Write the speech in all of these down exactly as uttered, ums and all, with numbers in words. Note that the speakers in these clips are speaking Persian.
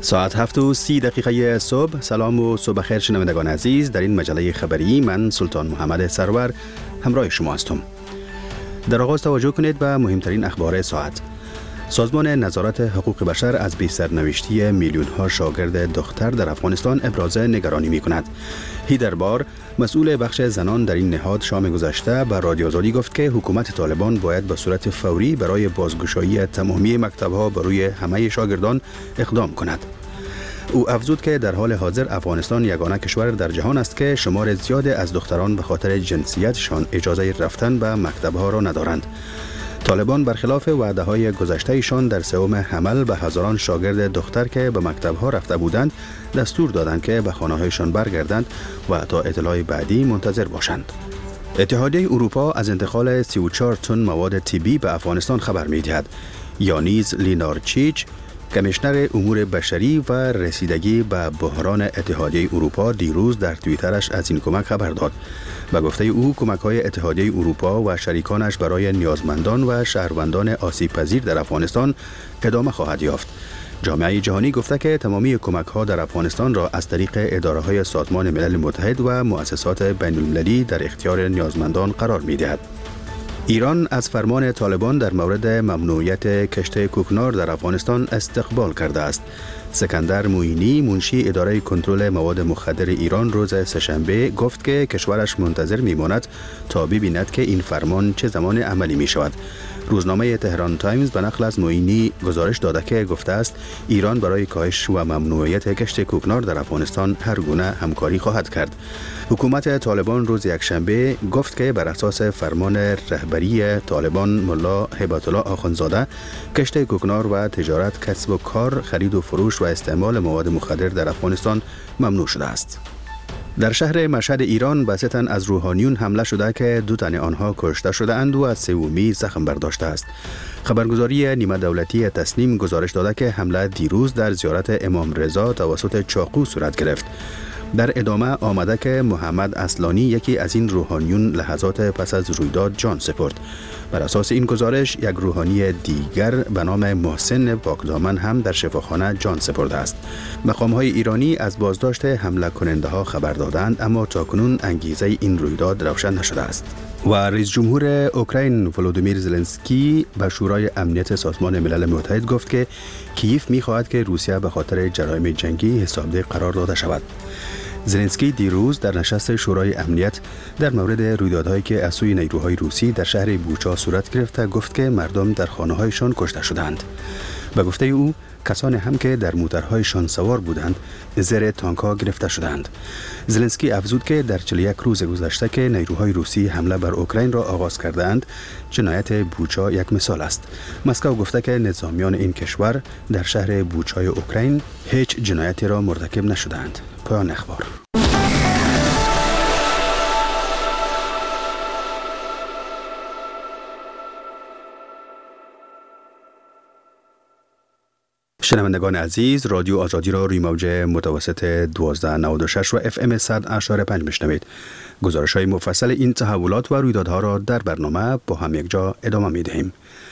ساعت هفت و سی دقیقه صبح. سلام و صبح خیر شنوندگان عزیز. در این مجله خبری من سلطان محمد سرور همراه شما هستم. در آغاز توجه کنید به مهمترین اخبار ساعت. سازمان نظارت حقوق بشر از بی سرنوشتی میلیون ها شاگرد دختر در افغانستان ابراز نگرانی می کند. هیدر بار، مسئول بخش زنان در این نهاد، شام گذشته به رادیو آزادی گفت که حکومت طالبان باید به صورت فوری برای بازگشایی تمامی مکتب‌ها بر روی همه شاگردان اقدام کند. او افزود که در حال حاضر افغانستان یگانه کشور در جهان است که شمار زیاد از دختران به خاطر جنسیتشان اجازه رفتن به مکتب‌ها را ندارند. طالبان برخلاف وعده‌های گذشته‌شان در سوم حمل به هزاران شاگرد دختر که به مکتب‌ها رفته بودند دستور دادند که به خانه‌هایشان برگردند و تا اطلاع بعدی منتظر باشند. اتحادیه اروپا از انتقال سی و چهار تن مواد طبی به افغانستان خبر می‌دهد. یانیز لینارچیچ، کمیشنر امور بشری و رسیدگی به بحران اتحادیه اروپا، دیروز در توییترش از این کمک خبر داد. به گفته او، کمک‌های اتحادیه اروپا و شریکانش برای نیازمندان و شهروندان آسیب‌پذیر در افغانستان ادامه خواهد یافت. جامعه جهانی گفته که تمامی کمک‌ها در افغانستان را از طریق اداره‌های سازمان ملل متحد و مؤسسات بین‌المللی در اختیار نیازمندان قرار می‌دهد. ایران از فرمان طالبان در مورد ممنوعیت کشت کوکنار در افغانستان استقبال کرده است. سکندر موینی، منشی اداره کنترل مواد مخدر ایران، روز سه‌شنبه گفت که کشورش منتظر میماند تا ببیند که این فرمان چه زمان عملی می شود. روزنامه تهران تایمز به نقل از موینی گزارش داده که گفته است ایران برای کاهش و ممنوعیت کشت کوکنار در افغانستان هر گونه همکاری خواهد کرد. حکومت طالبان روز یکشنبه گفت که بر اساس فرمان رهبری طالبان ملا هیبت الله آخوندزاده، کشت کوکنار و تجارت، کسب و کار، خرید و فروش و استعمال مواد مخدر در افغانستان ممنوع شده است. در شهر مشهد ایران به سه تن از روحانیون حمله شده که دو تن آنها کشته شده اند و از سومی زخم برداشته است. خبرگزاری نیمه دولتی تسنیم گزارش داده که حمله دیروز در زیارت امام رضا توسط چاقو صورت گرفت. در ادامه آمده که محمد اصلانی، یکی از این روحانیون، لحظات پس از رویداد جان سپرد. بر اساس این گزارش یک روحانی دیگر به نام محسن پاکدامن هم در شفاخانه جان سپرده است. مقام‌های ایرانی از بازداشت حمله کننده ها خبر دادند، اما تاکنون انگیزه این رویداد روشن نشده است. و رئیس جمهور اوکراین ولودیمیر زلنسکی به شورای امنیت سازمان ملل متحد گفت که کیف می‌خواهد که روسیه به خاطر جرایم جنگی حسابدار قرار داده شود. زلنسکی دیروز در نشست شورای امنیت در مورد رویدادهایی که از سوی نیروهای روسی در شهر بوچا صورت گرفت گفت که مردم در خانه‌هایشان کشته شدند. به گفته او، کسانی هم که در موترهایشان سوار بودند زیر تانک‌ها گرفته شدند. زلنسکی افزود که در چهل و یک روز گذشته که نیروهای روسی حمله بر اوکراین را آغاز کردند، جنایت بوچا یک مثال است. مسکو گفته که نظامیان این کشور در شهر بوچای اوکراین هیچ جنایتی را مرتکب نشدند. پایان اخبار. شنوندگان عزیز، رادیو آزادی را روی موج متوسط دوازده نود و شش و اف ام صد اشاره پنج میشنوید. گزارش های مفصل این تحولات و رویدادها را در برنامه با هم یک جا ادامه می دهیم.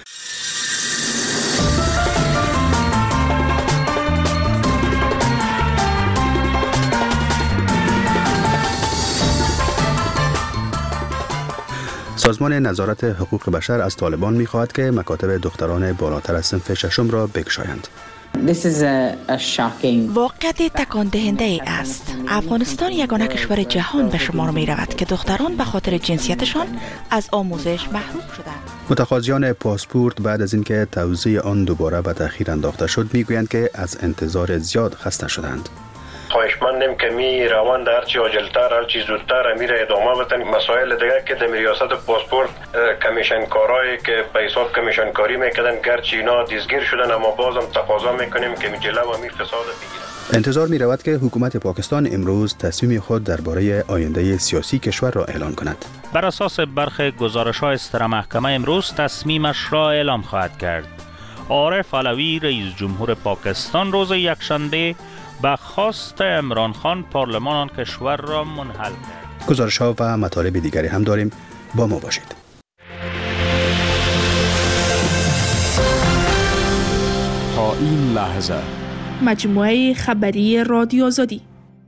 سازمان نظارت حقوق بشر از طالبان می خواهد که مکاتب دختران بالاتر از صنف ششم را بگشایند. واقعیت تکان دهنده ای است. افغانستان یگانه کشور جهان به شمار می رود که دختران به خاطر جنسیتشان از آموزش محروم شدند. متقاضیان پاسپورت بعد از اینکه توزیع آن دوباره به تأخیر انداخته شد میگویند که از انتظار زیاد خسته شدند. خواهشمندیم که می روند هرچی عاجلتر هرچی زودتر امیر ادامه بدن. مسائل دیگه که در ریاست پاسپورت کمیشنکارایی که به حساب کمیشنکاری میکردن گرچه اینا دیزگیر شدن، اما بازم تقاضا میکنیم که جلو و می فساد بگیرن. انتظار می رود که حکومت پاکستان امروز تصمیم خود درباره آینده سیاسی کشور را اعلان کند. بر اساس برخی گزارش‌های ستر محکمه امروز تصمیمش را اعلام خواهد کرد. عارف علوی رئیس جمهور پاکستان روز یکشنبه به خواست عمران خان پارلمان آن کشور را منحل کرد. گزارش ها و مطالب دیگری هم داریم، با ما باشید. تا این لحظه مجموعه خبری رادیو آزادی.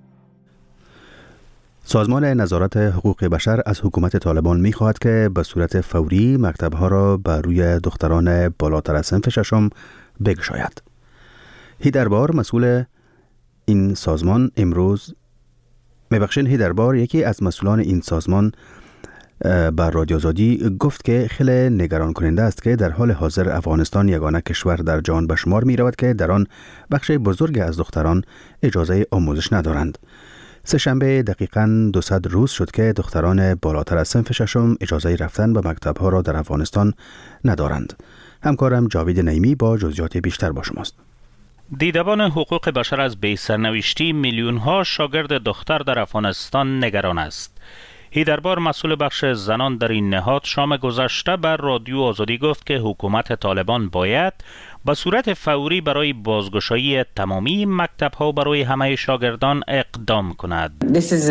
سازمان نظارت حقوق بشر از حکومت طالبان می‌خواهد که به صورت فوری مکتب‌ها را بر روی دختران بالاتر از صنف ششم بگشاید. هیدربار مسئول این سازمان امروز میبخشین هیدربار یکی از مسئولان این سازمان بر رادیو آزادی گفت که خیلی نگران کننده است که در حال حاضر افغانستان یگانه کشور در جهان به شمار می رود که در آن بخش بزرگ از دختران اجازه آموزش ندارند. سه شنبه دقیقاً دویست روز شد که دختران بالاتر از صنف ششم اجازه رفتن به مکتب‌ها را در افغانستان ندارند. همکارم جاوید نعیمی با جزئیات بیشتر با شماست. دیدبان حقوق بشر از بی سرنوشتی میلیون ها شاگرد دختر در افغانستان نگران است. هیدربار مسئول بخش زنان در این نهاد شام گذشته بر رادیو آزادی گفت که حکومت طالبان باید به صورت فوری برای بازگشایی تمامی مکتب‌ها برای همه شاگردان اقدام کند.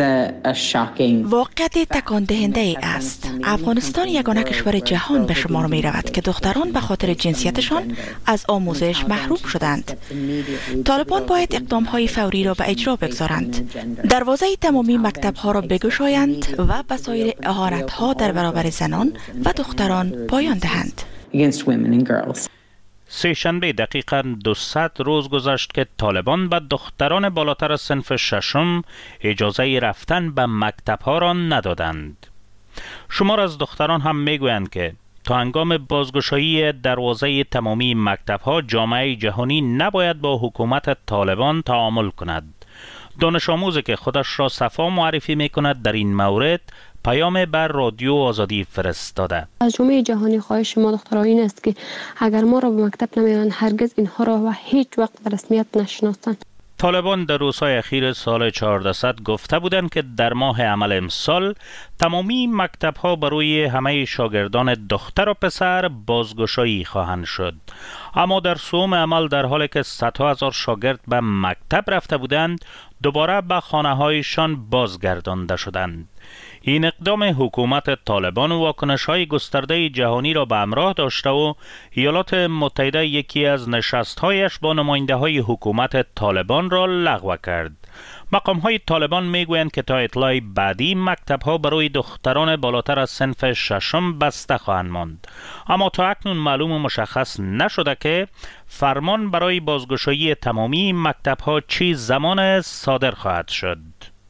واقعیت تکان دهنده ای است. افغانستان یگانه کشور جهان به شمار می رود که دختران به خاطر جنسیتشان از آموزش محروم شدند. طالبان باید اقدام‌های فوری را به اجرا بگذارند. دروازه تمامی مکتب‌ها را بگشایند و به سایر اهانت‌ها در برابر زنان و دختران پایان دهند. سه شنبه دقیقاً دویست روز گذشت که طالبان به دختران بالاتر از صنف ششم اجازه رفتن به مکتب‌ها را ندادند. شمار از دختران هم میگویند که تا هنگام بازگشایی دروازه تمامی مکتب‌ها جامعه جهانی نباید با حکومت طالبان تعامل کند. دانش آموزی که خودش را صفا معرفی میکند در این مورد پیام بر رادیو آزادی فرستاده. از جامعه جهانی خواهش ما دخترها این است که اگر ما را به مکتب نمیرند هرگز اینها را و هیچ وقت به رسمیت نشناسند. طالبان در روزهای اخیر سال چهاردهصد گفته بودند که در ماه عمل امسال تمامی مکتب‌ها برای همه شاگردان دختر و پسر بازگشایی خواهند شد. اما در سوم عمل در حالی که صدها هزار شاگرد به مکتب رفته بودند دوباره به خانه‌هایشان بازگردانده شدند. این اقدام حکومت طالبان و واکنش‌های گسترده جهانی را به همراه داشته و ایالات متحده یکی از نشست‌هایش با نماینده‌های حکومت طالبان را لغو کرد. مقام‌های طالبان می‌گویند که تا اطلاع بعدی مکتب‌ها برای دختران بالاتر از صنف ششم بسته خواهند ماند. اما تا اکنون معلوم و مشخص نشده که فرمان برای بازگشایی تمامی مکتب‌ها چه زمان صادر خواهد شد.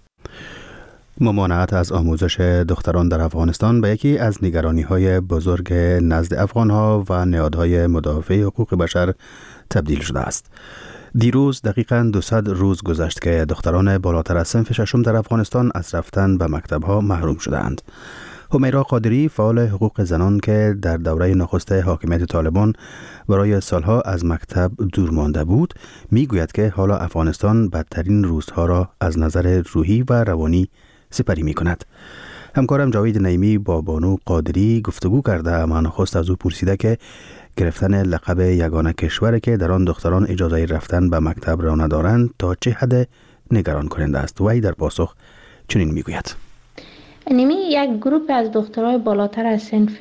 ممانعت از آموزش دختران در افغانستان به یکی از نگرانی‌های بزرگ نزد افغان‌ها و نهادهای مدافع حقوق بشر تبدیل شده است. دیروز دقیقاً دویست روز گذشت که دختران بالاتر از صنف ششم در افغانستان از رفتن به مکتب‌ها محروم شدند. همیرا قادری فعال حقوق زنان که در دوره نخست حاکمیت طالبان برای سالها از مکتب دور مانده بود میگوید که حالا افغانستان بدترین روزها را از نظر روحی و روانی سپری می کند. همکارم جاوید نعیمی با بانو قادری گفتگو کرده اما نخست از او پرسیده که گرفتن لقب یگانه کشوری که در آن دختران اجازه رفتن به مکتب را ندارند تا چه حد نگران کننده است. وی در پاسخ چنین میگوید: نیمی یک گروه از دخترای بالاتر از صنف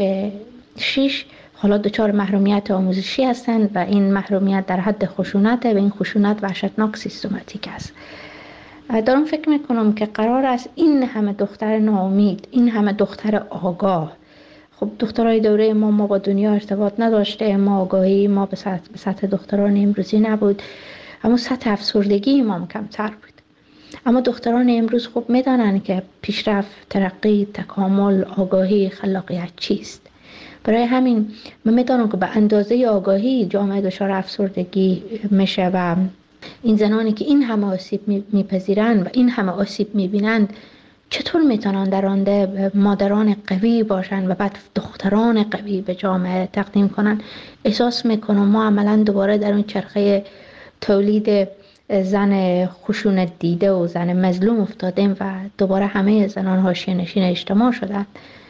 شش حالا دچار محرومیت آموزشی هستند و این محرومیت در حد خشونت و این خشونت وحشتناک سیستماتیک است. دارم فکر میکنم که قرار است این همه دختر ناامید، این همه دختر آگاه، خب دخترای دوره ما ما با دنیا ارتباط نداشته، ما آگاهی ما به سطح, به سطح دختران امروزی نبود، اما سطح افسردگی ما کمتر بود. اما دختران امروز خوب میدانند که پیشرفت، ترقی، تکامل، آگاهی، خلاقیت چیست. برای همین من میدانم که به اندازه آگاهی جامعه دچار افسردگی میشه و این زنانی که این همه آسیب میپذیرند و این همه آسیب میبینند چطور میتونن در آینده مادران قوی باشن و بعد دختران قوی به جامعه تقدیم کنن. احساس میکنم ما عملا دوباره در اون چرخه تولید زن خشونت دیده و زن مظلوم افتادیم و دوباره همه زنان حاشیه نشین اجتماع شدند.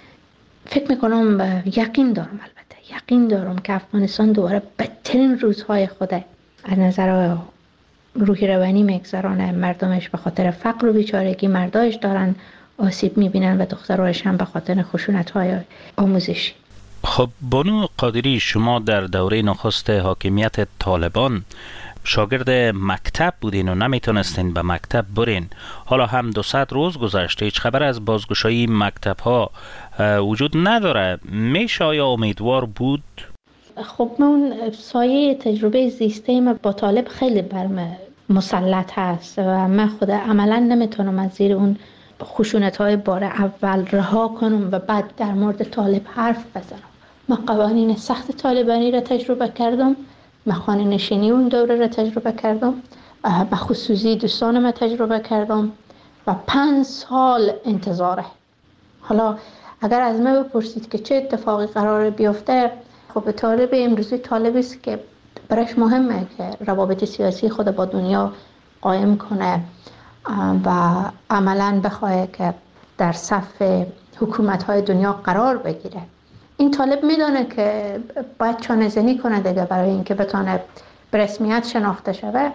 فکر میکنم یقین دارم البته یقین دارم که افغانستان دوباره بدترین روزهای خوده از نظر روحی روانی میگذرانه. مردمش به خاطر فقر و بیچارگی مردایش دارن آسیب میبینن و دخترایش هم به خاطر خشونت‌های آموزشی. خب بانو قادری، شما در دوره نخست حاکمیت طالبان شاگرد مکتب بودین و نمیتونستین به مکتب برین، حالا هم دو صد روز گذشته هیچ خبر از بازگشایی مکتب ها وجود نداره، میشه یا امیدوار بود؟ خب من سایه تجربه زیسته ما با طالب خیلی برم مسلط هست و من خود عملا نمیتونم از زیر اون خشونت های بار اول رها کنم و بعد در مورد طالب حرف بزنم. من قوانین سخت طالبانی را تجربه کردم، من خانه نشینی اون دوره را تجربه کردم، به خصوصی دوستانم تجربه کردم و پنج سال انتظاره. حالا اگر از من بپرسید که چه اتفاقی قرار بیفته، خب طالب امروزی طالبی است که برایش مهمه که روابط سیاسی خود با دنیا قائم کنه و عملاً بخواه که در صف حکومت‌های دنیا قرار بگیره. این طالب میدونه که باید چانه‌زنی کنه دیگه برای اینکه بتونه به رسمیت شناخته شوه.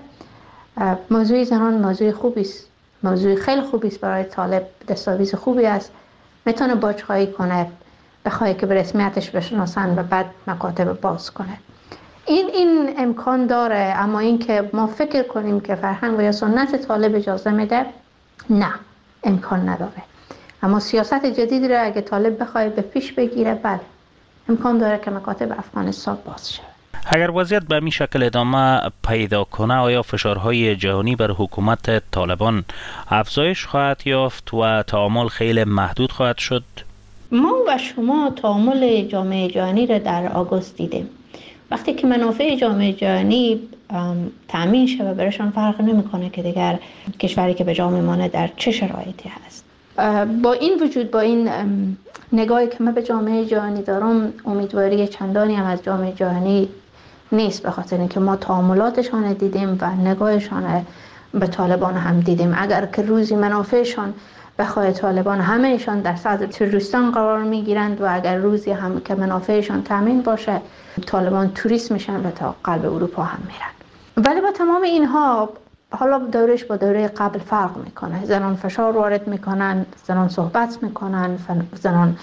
موضوع زنان موضوع خوبی است، موضوع خیلی خوبی است برای طالب، دستاویز خوبی است، میتونه باج‌خواهی کنه، بخواه که به رسمیتش بشناسن و بعد مکاتب باز کنه. این این امکان داره، اما این که ما فکر کنیم که فرهنگ و یا سنت طالب اجازه میده، نه، امکان نداره. اما سیاست جدید را اگه طالب بخواه به پیش بگیره، بله امکان داره که مکاتب افغانستان باز شود. اگر وضعیت به این شکل ادامه پیدا کنه، آیا فشارهای جهانی بر حکومت طالبان افزایش خواهد یافت و تعامل خیلی محدود خواهد شد؟ ما و شما تعامل جامعه جهانی را در آگوست دیدیم. وقتی که منافع جامعه جهانی تأمین شود، برایشان فرق نمیکنه که دیگر کشوری که به جا میمانه در چه شرایطی هست. با این وجود، با این نگاهی که من به جامعه جهانی دارم، امیدواری چندانی هم از جامعه جهانی نیست، به خاطر اینکه ما تعاملاتشان دیدیم و نگاهشان به طالبان هم دیدیم. اگر که روزی منافعشان بخواه طالبان همه ایشان در صدر تروریستان قرار میگیرند و اگر روزی هم که منافعشان تامین باشه، طالبان توریست میشن و تا قلب اروپا هم میرن. ولی با تمام اینها حالا دورش با دوره قبل فرق میکنه. زنان فشار وارد میکنن، زنان صحبت میکنن، زنان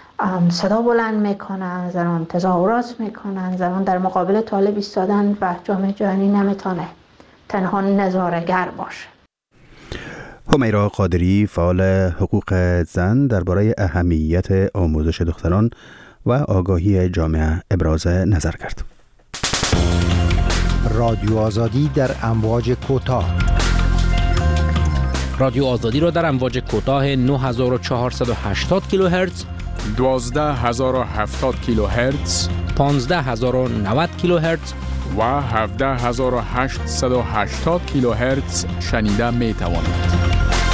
صدا بلند میکنن، زنان تظاهرات میکنن، زنان در مقابل طالب ایستادن و جامعه جهانی نمیتونه تنها نظاره‌گر باشه. همیرا قادری، فعال حقوق زن، درباره اهمیت آموزش دختران و آگاهی جامعه ابراز نظر کرد. رادیو آزادی در امواج کوتاه. رادیو آزادی را در امواج کوتاه نه هزار و چهارصد و هشتاد کیلوهرتز، دوازده هزار و هفتاد کیلوهرتز، پانزده هزار و نود کیلوهرتز و هفده هزار و هشتصد و هشتاد کیلوهرتز شنیده می توانید.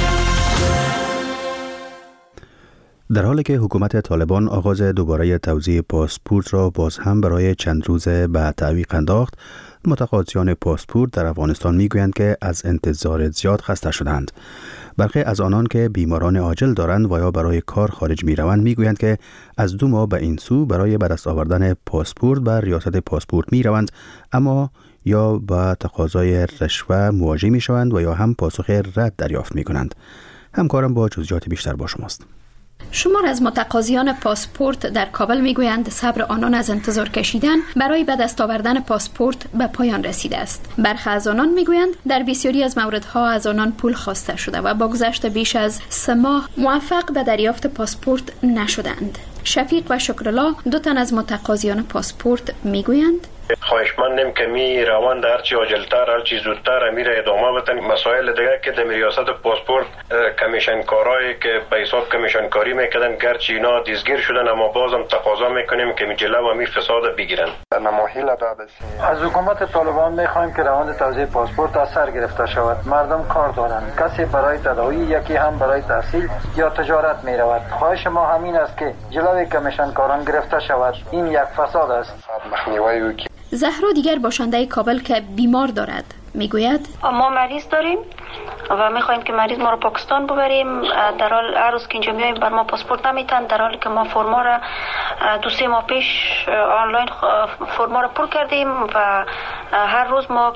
در حالی که حکومت طالبان آغاز دوباره توزیع پاسپورت را باز هم برای چند روز به تعویق انداخت، متقاضیان پاسپورت در افغانستان میگویند که از انتظار زیاد خسته شدند. برخی از آنان که بیماران عاجل دارند و یا برای کار خارج می روند میگویند که از دو ماه به این سو برای به دست آوردن پاسپورت به ریاست پاسپورت می روند، اما یا با تقاضای رشوه مواجه می شوند و یا هم پاسخ رد دریافت می کنند. همکارم با جزئیات بیشتر با شماست. شمار از متقاضیان پاسپورت در کابل میگویند صبر آنان از انتظار کشیدن برای به دست آوردن پاسپورت به پایان رسیده است. برخی از آنان میگویند در بسیاری از موردها از آنان پول خواسته شده و با گذشت بیش از سه ماه موفق به دریافت پاسپورت نشدند. شفیق و شکرالله، دو تن از متقاضیان پاسپورت، میگویند خواهشمندیم که می روند هرچی عاجلتر هرچی زودتر امیر ادامه بدن. مسائل دیگه که در ریاست پاسپورت کمیشنکارایی که به حساب کمیشنکاری میکردن گرچه اینا دیزگیر شدن، اما بازم تقاضا میکنیم که جلو و می فساد بگیرن. از حکومت طالبان میخوایم که روند توزیع پاسپورت از سر گرفته شود. مردم کار دارند، کسی برای تداوی، یکی هم برای تحصیل یا تجارت میرود. خواهش ما همین است که جلوی کمیشنکاران گرفته شود. این یک فساد است. زهرا دیگر باشنده کابل که بیمار دارد میگوید ما مریض داریم و میخوایم که مریض ما رو پاکستان ببریم. در حال هر روز که اینجا میایم بر ما پاسپورت نمیتن، در حالی که ما فرما را دو سه ماه پیش آنلاین فرما را پر کردیم و هر روز ما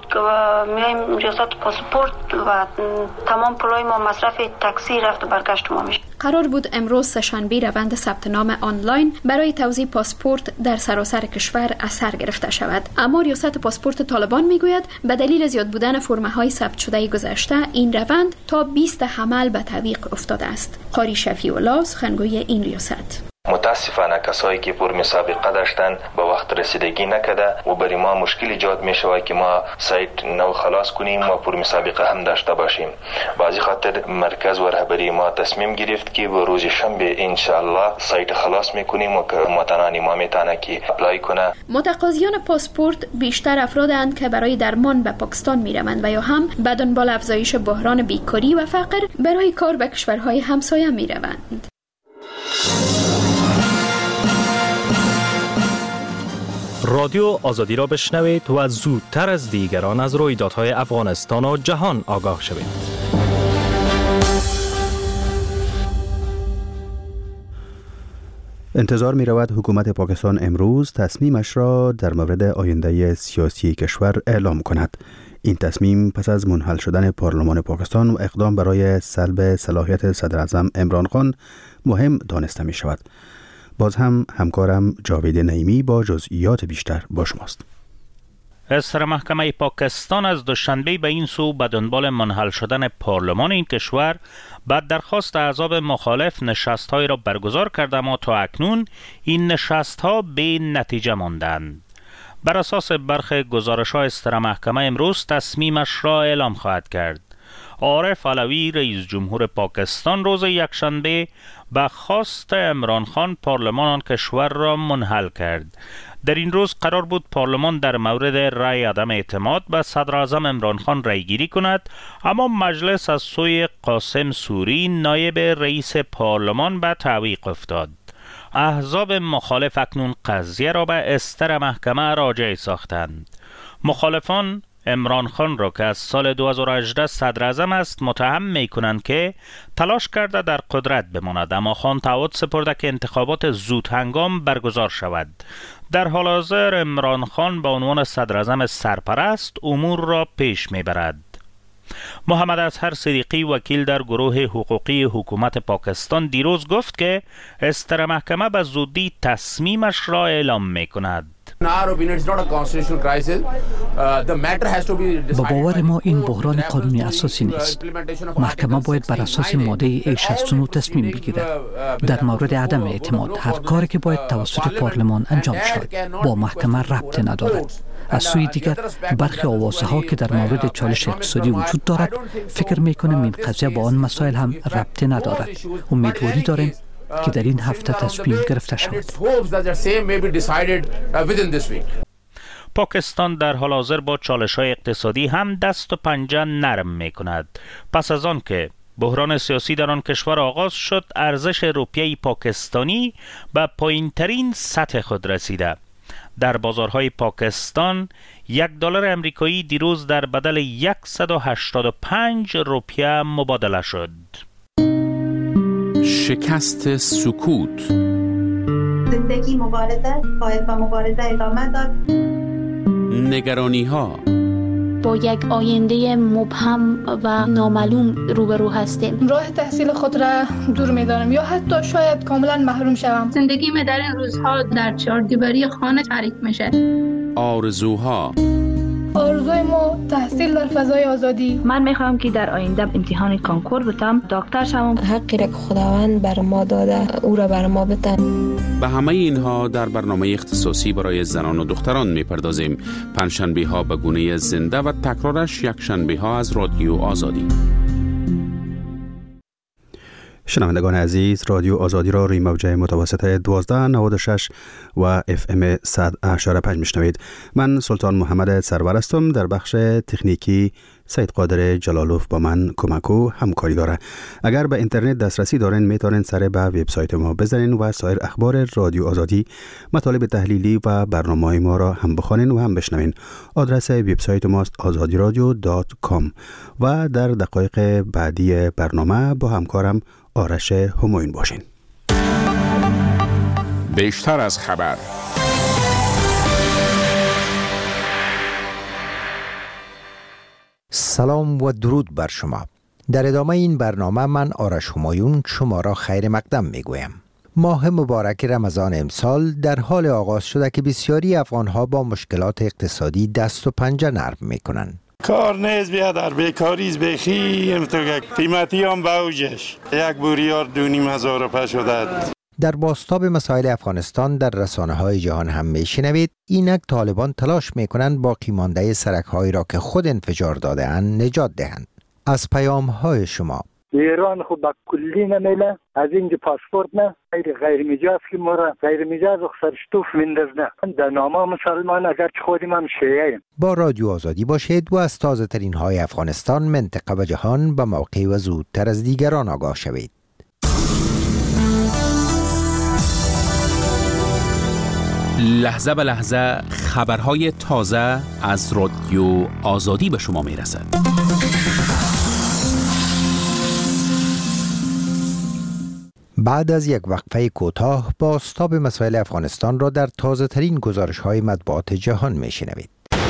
میایم ریاست پاسپورت و تمام پولای ما مصرف تاکسی رفت و برگشت ما میشه. قرار بود امروز سه‌شنبه روند ثبت نام آنلاین برای توزیع پاسپورت در سراسر کشور از سر گرفته شود، اما ریاست پاسپورت طالبان میگوید به دلیل زیاد بودن فرمه‌های ثبت شده گذشته این روند تا بیست حمل به تعویق افتاده است. قاری شفیع الله سخنگوی این ریاست: متاسفانه کسایی که پر مسابقه داشتن به وقت رسیدگی نکرده و برای ما مشکل ایجاد می شود که ما سایت نو خلاص کنیم و پر مسابقه هم داشته باشیم. بازی خاطر مرکز و رهبری ما تصمیم گرفت که به روز شنبه ان شاء الله سایت خلاص میکنیم و متنانی ما میتونه که اپلای کنه. متقاضیان پاسپورت بیشتر افرادند که برای درمان به پاکستان میروند و یا هم به دنبال افزایش بحران بیکاری و فقر برای کار به کشورهای همسایه میروند. رادیو آزادی را بشنوید و زودتر از دیگران از رویدادهای افغانستان و جهان آگاه شوید. انتظار می رود حکومت پاکستان امروز تصمیمش را در مورد آینده سیاسی کشور اعلام کند. این تصمیم پس از منحل شدن پارلمان پاکستان و اقدام برای سلب صلاحیت صدر اعظم عمران خان مهم دانسته می شود. باز هم همکارم جاوید نعیمی با جزئیات بیشتر با شماست. سر محکمه پاکستان از دوشنبه به این سو به دنبال منحل شدن پارلمان این کشور بعد درخواست احزاب مخالف نشست‌هایی را برگزار کرده، اما تا اکنون این نشست‌ها به نتیجه ماندند. بر اساس برخی گزارش‌های سر محکمه امروز تصمیمش را اعلام خواهد کرد. عارف علوی رئیس جمهور پاکستان روز یکشنبه به خواست عمران خان پارلمان آن کشور را منحل کرد. در این روز قرار بود پارلمان در مورد رأی عدم اعتماد به صدر اعظم عمران خان رأی گیری کند، اما مجلس از سوی قاسم سوری نایب رئیس پارلمان به تعویق افتاد. احزاب مخالف اکنون قضیه را به استر محکمه راجع ساختند. مخالفان عمران خان را که از سال دو هزار و هجده صدر اعظم است متهم می کنند که تلاش کرده در قدرت بماند، اما خان تعهد سپرده که انتخابات زود هنگام برگزار شود. در حال حاضر عمران خان به عنوان صدر اعظم سرپرست امور را پیش می برد. محمد اظهر صدیقی وکیل در گروه حقوقی حکومت پاکستان دیروز گفت که استر محکمه به زودی تصمیمش را اعلام می کند. با باور ما این بحران قانونی اساسی نیست. محکمه باید بر اساس ماده شصت و نه تصمیم بگیرد. در مورد عدم اعتماد هر کاری که باید توسط پارلمان انجام شود با محکمه ربط ندارد. از سوی دیگر برخی آوازه ها که در مورد چالش اقتصادی وجود دارد فکر می کنم این قضیه با آن مسائل هم ربط ندارد. امیدواری داریم که در این هفته تصمیم گرفته شود. پاکستان در حال حاضر با چالش‌های اقتصادی هم دست و پنجه نرم می‌کند. پس از آن که بحران سیاسی در آن کشور آغاز شد، ارزش روپیه پاکستانی به پایین‌ترین سطح خود رسیده. در بازارهای پاکستان یک دلار امریکایی دیروز در بدل صد و هشتاد و پنج روپیه مبادله شد. شکست سکوت. زندگی مبارزه، باید با مبارزه ادامه داد. نگرانی ها. با یک آینده مبهم و نامعلوم روبرو هستیم. راه تحصیل خود را دور می‌دانم یا حتی شاید کاملا محروم شوم. زندگی من در این روزها در چهار دیواری خانه تعریف میشه. آرزوها. آرزوی ما تحصیل در فضای آزادی. من میخوام که در آینده امتحان کانکور بتم، دکتر شوم. حقی را که خداوند بر ما داده او را بر ما بده. به همه اینها در برنامه اختصاصی برای زنان و دختران میپردازیم. پنجشنبه ها به گونه زنده و تکرارش یک شنبه ها از رادیو آزادی. شنوندگان عزیز، رادیو آزادی را روی موجه متوسط دوازده نود و شش و اف ام صد و هشت و پنج میشنوید. من سلطان محمد سرور هستم. در بخش تکنیکی سید قادر جلالوف با من کمک و همکاری داره. اگر به اینترنت دسترسی دارین میتونین سر به وبسایت ما بزنین و سایر اخبار رادیو آزادی، مطالب تحلیلی و برنامه‌های ما را هم بخوانین و هم بشنوین. آدرس وبسایت ماست آزادی رادیو دات کام و در دقایق بعدی برنامه با همکارم آرش هموین باشین. بیشتر از خبر. سلام و درود بر شما. در ادامه این برنامه من آرش همایون شما را خیر مقدم میگویم. ماه مبارک رمضان امسال در حال آغاز شده که بسیاری افغانها با مشکلات اقتصادی دست و پنجه نرم میکنند. کار نیز بیا در بیکاریز بخی امتو قیمتی هم باوجش یک بوریار دو نیم هزار روپه شده. در بازتاب مسائل افغانستان در رسانه های جهان هم میشنوید اینک طالبان تلاش میکنند باقی مانده سرک هایی را که خود انفجار داده اند نجات دهند. از پیام های شما ایران خود با کلی نمیله از اینجا پاسپورت نه غیر غیر مجاز که مرا غیر مجاز سرشتوف میندازه در نامه مسلمان اگر خودیم هم شیعه. با رادیو آزادی باشید و از تازه ترین های افغانستان، منطقه و جهان به موقع و زودتر از دیگران آگاه شوید. لحظه به لحظه خبرهای تازه از رادیو آزادی به شما میرسد. بعد از یک وقفه کوتاه بازتاب مسائل افغانستان را در تازه ترین گزارش های مطبوعات جهان میشنوید.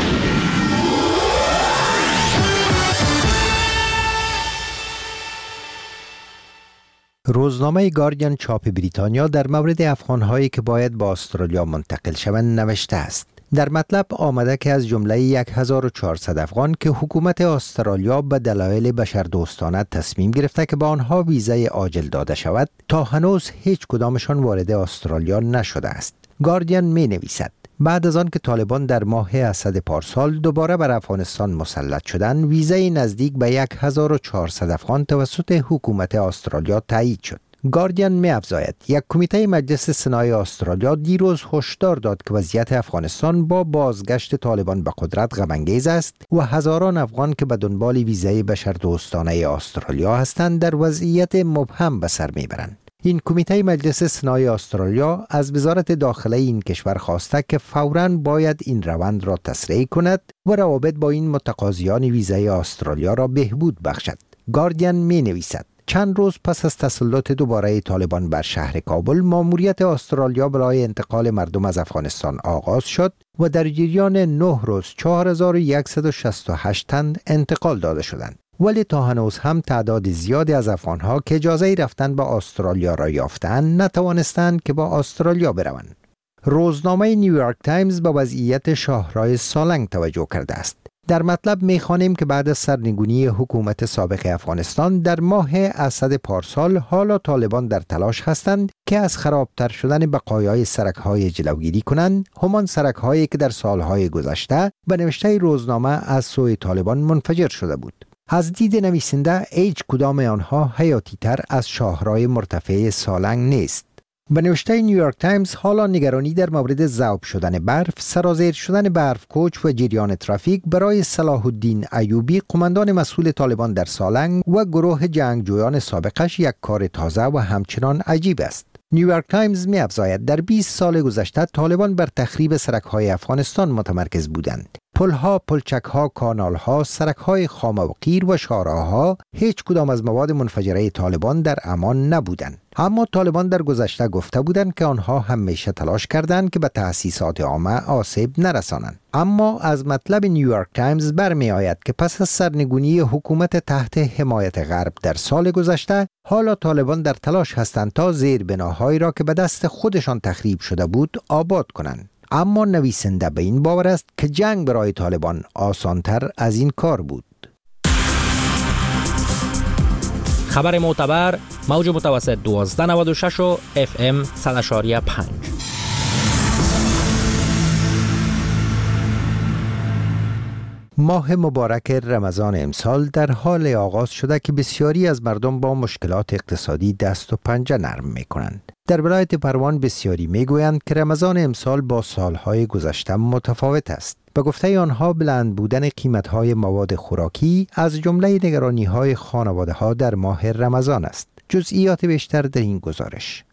روزنامه گاردین چاپ بریتانیا در مورد افغان‌هایی که باید به استرالیا منتقل شوند نوشته است. در مطلب آمده که از جمله هزار و چهارصد افغان که حکومت استرالیا به دلایل بشردوستانه تصمیم گرفته که به آنها ویزای عاجل داده شود، تا هنوز هیچ کدامشان وارد استرالیا نشده است. گاردین می نویسد بعد از آن که طالبان در ماه اسد پارسال دوباره بر افغانستان مسلط شدند، ویزای نزدیک به هزار و چهارصد افغان توسط حکومت استرالیا تایید شد. گاردین می افزاید یک کمیته مجلس سنای استرالیا دیروز هشدار داد که وضعیت افغانستان با بازگشت طالبان به قدرت غم انگیز است و هزاران افغان که به دنبال ویزای بشردوستانه استرالیا هستند در وضعیت مبهم به سر میبرند. این کمیته مجلس سنای استرالیا از وزارت داخله این کشور خواسته که فوراً باید این روند را تسریع کند و روابط با این متقاضیان ویزای استرالیا را بهبود بخشد. گاردین می نویسد چند روز پس از تسلط دوباره طالبان بر شهر کابل، ماموریت استرالیا برای انتقال مردم از افغانستان آغاز شد و در جریان نه روز چهار هزار و صد و شصت و هشت تن انتقال داده شدند. ولی تا هنوز هم تعداد زیادی از افغانها که اجازه رفتن به استرالیا را یافتند نتوانستند که با استرالیا بروند. روزنامه نیویورک تایمز به وضعیت شاهراه سالنگ توجه کرده است. در مطلب می‌خوانیم که بعد از سرنگونی حکومت سابق افغانستان در ماه اسد پارسال، حالا طالبان در تلاش هستند که از خرابتر شدن بقایای سرک‌های جلوگیری کنند، همان سرک‌هایی که در سالهای گذشته به نوشته روزنامه از سوی طالبان منفجر شده بود. از دید نویسنده هیچ کدام آنها حیاتی تر از شاهراه مرتفع سالنگ نیست. به نوشته نیویورک تایمز حالا نگرانی در مورد ذوب شدن برف، سرازیر شدن برف کوچ و جریان ترافیک برای صلاح الدین ایوبی، قماندان مسئول طالبان در سالنگ و گروه جنگجویان سابقش یک کار تازه و همچنان عجیب است. نیویورک تایمز می افزاید در بیست سال گذشته طالبان بر تخریب سرک‌های افغانستان متمرکز بودند. پلها، پلچک‌ها، کانال‌ها، سرک‌های خام و قیر و شاهراه‌ها هیچ کدام از مواد منفجره طالبان در امان نبودند. اما طالبان در گذشته گفته بودند که آنها همیشه تلاش کردند که به تأسیسات عامه آسیب نرسانند. اما از مطلب نیویورک تایمز برمی آید که پس از سرنگونی حکومت تحت حمایت غرب در سال گذشته، حالا طالبان در تلاش هستند تا زیربناهایی را که به دست خودشان تخریب شده بود آباد کنند. اما نویسنده به این باور است که جنگ برای طالبان آسانتر از این کار بود. خبر معتبر، موج متوسط دوازده نود و شش و اف ام صد و شش و پنج. ماه مبارک رمضان امسال در حال آغاز شده که بسیاری از مردم با مشکلات اقتصادی دست و پنجه نرم می کنند. در ولایت پروان بسیاری می گویند که رمضان امسال با سالهای گذشته متفاوت است. به گفته آنها بلند بودن قیمت‌های مواد خوراکی از جمله نگرانی‌های خانواده‌ها در ماه رمضان است. جزئیات بیشتر در این گزارش.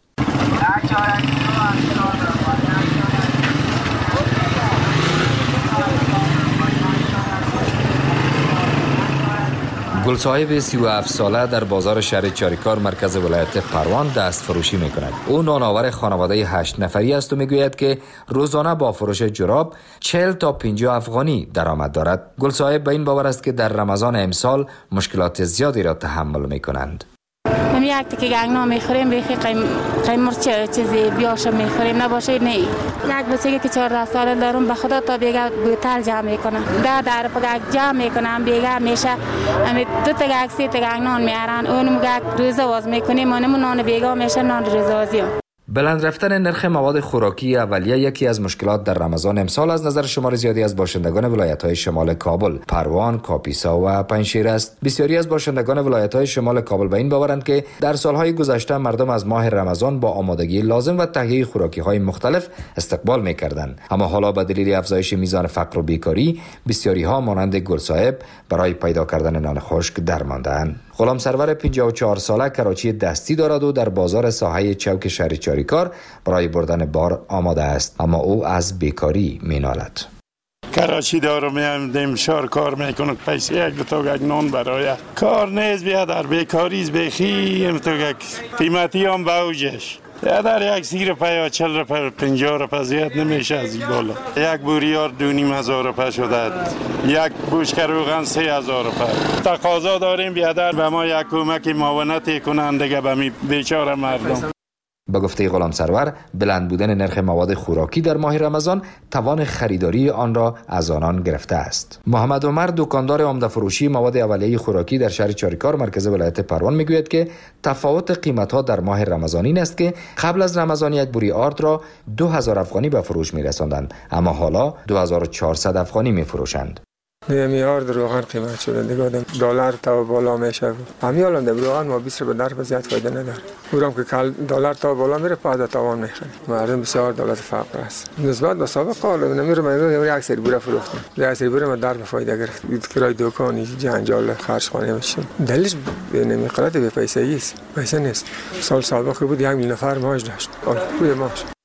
گلصاحب سی و هفت ساله در بازار شهر چاریکار مرکز ولایت پروان دست فروشی می کند. او نانآور خانواده هشت نفری است و می گوید که روزانه با فروش جراب چهل تا پنجاه افغانی درآمد دارد. گلصاحب به این باور است که در رمضان امسال مشکلات زیادی را تحمل می کنند. ما یک تکی گنگنا میخوریم بیخی قیم قیمر چه چیزی بیاشه میخوریم نباشه نه. یک بچگی که چهارده ساله دارم به خدا تا بیگا بوتل جمع میکنم. ده در پگک جمع میکنم بیگا میشه. امی دو تا گنگ سی تا گنگ نان میارن. اونم گنگ روزه واز میکنیم. منم نان بیگا میشه نان روزه وازیو. بلند رفتن نرخ مواد خوراکی اولیه یکی از مشکلات در رمضان امسال از نظر شمار زیادی از باشندگان ولایت‌های شمال کابل، پروان، کاپیسا و پنجشیر است. بسیاری از باشندگان ولایت‌های شمال کابل به این باورند که در سالهای گذشته مردم از ماه رمضان با آمادگی لازم و تهیه خوراکی‌های مختلف استقبال می‌کردند، اما حالا به دلیل افزایش میزان فقر و بیکاری بسیاری‌ها مانند گلصاحب برای پیدا کردن نان خشک درمانده‌اند. غلام سرور پنجاه و چهار ساله کراچی دستی دارد و در بازار ساحه چوک شهر چاریکار برای بردن بار آماده است، اما او از بیکاری مینالد. کراچی دارم میام دیم شار کار میکنم پیسه یک دو تا یک نان برای کار نیست بیا در بیکاریز بخی ام تو یک قیمتی هم باوجش یا در یک سی روپه یا چل روپه پنجاه روپه زیاد نمیشه از این بالا. یک بوریار دو نیم هزار روپه شده، یک بوشک روغن سه هزار روپه. تقاضا داریم بیادر به ما یک کمک معاونتی کنند دیگه به می بیچاره مردم. با گفته غلام سرور بلند بودن نرخ مواد خوراکی در ماه رمضان توان خریداری آن را از آنان گرفته است. محمد عمر دکاندار عمده فروشی مواد اولیه خوراکی در شهر چاریکار مرکز ولایت پروان میگوید که تفاوت قیمت ها در ماه رمضان این است که قبل از رمضان یک بوری آرد را دو هزار افغانی به فروش میرساندند، اما حالا دو هزار و چهارصد افغانی میفروشند. نمیار روغن قیمت شده دیگه آدم دلار تا بالا میشه. همین الان در روغن ما بیست به درصد زیاد فایده نداره. اونم که کل دلار تا بالا میره پاده تاوان میخره. مردم بسیار دولت فقر است. نسبت به سابق قال نمیره من یک سری بوره فروختم. یک سری بوره ما در به فایده گرفت. کرای دکانی جنجال خرج خانه میشه. دلیلش نمیقدر به پیسه است. پیسه نیست. سال سابق بود یک میلیون نفر معاش داشت. الان خوبه معاش.